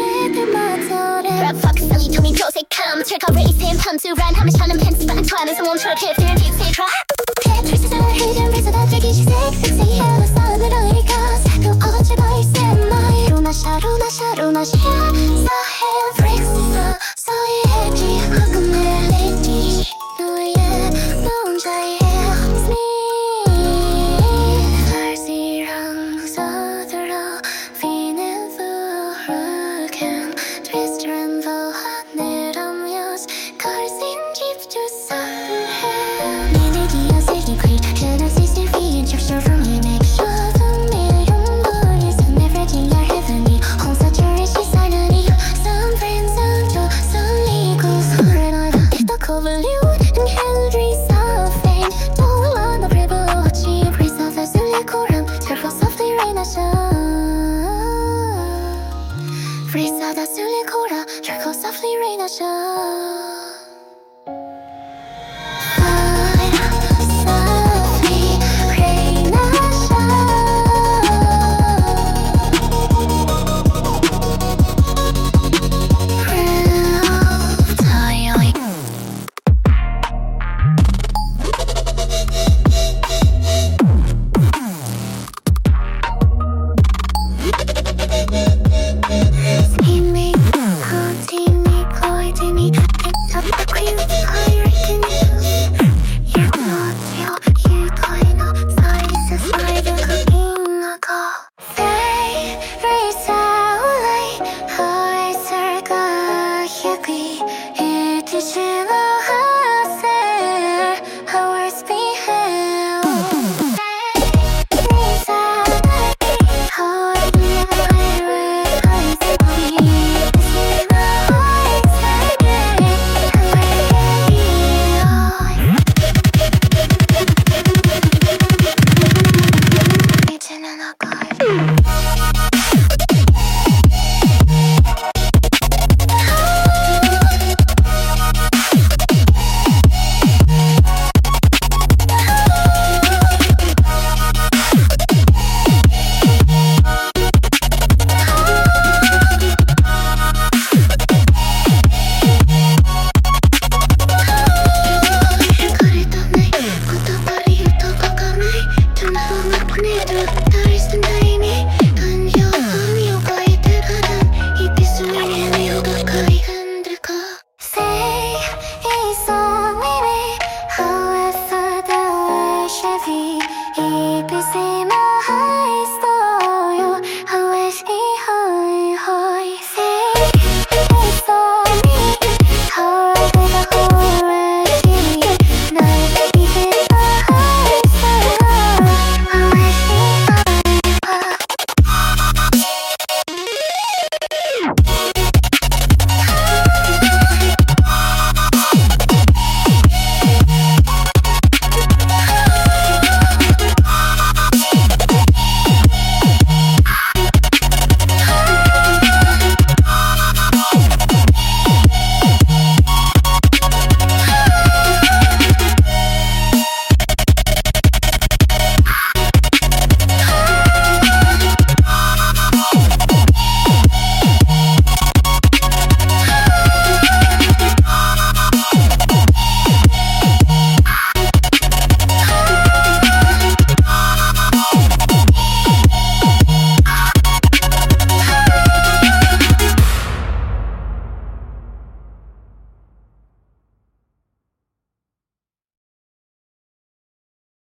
Rap fuck silly to me 조색함 철거 레이스인 함수란 하면서는 펜스 반투하면서 멈춰 캡들은 빅스트라 테트리스는 hidden reason 다 되기 식색 섹시 헬로 싸움으로 이리가 또 어쩌다 일세 마이 루나샤 사해 브릭스 소의 지 황금 멜로디 너의 너 혼자의 It's me far시랑 서둘러 feeling full twist and fall 내려면 걸신 집중 somehow 내내기어 세계 great Genesis defeat capture from him make sure the million bodies never think you're heavenly home saturation silently some friends of joy some equals forever the convolute and Henry something don't want the privilege praise of the silicorum careful softly rain a show Freeze out the silly coda, trickle softly rain a show.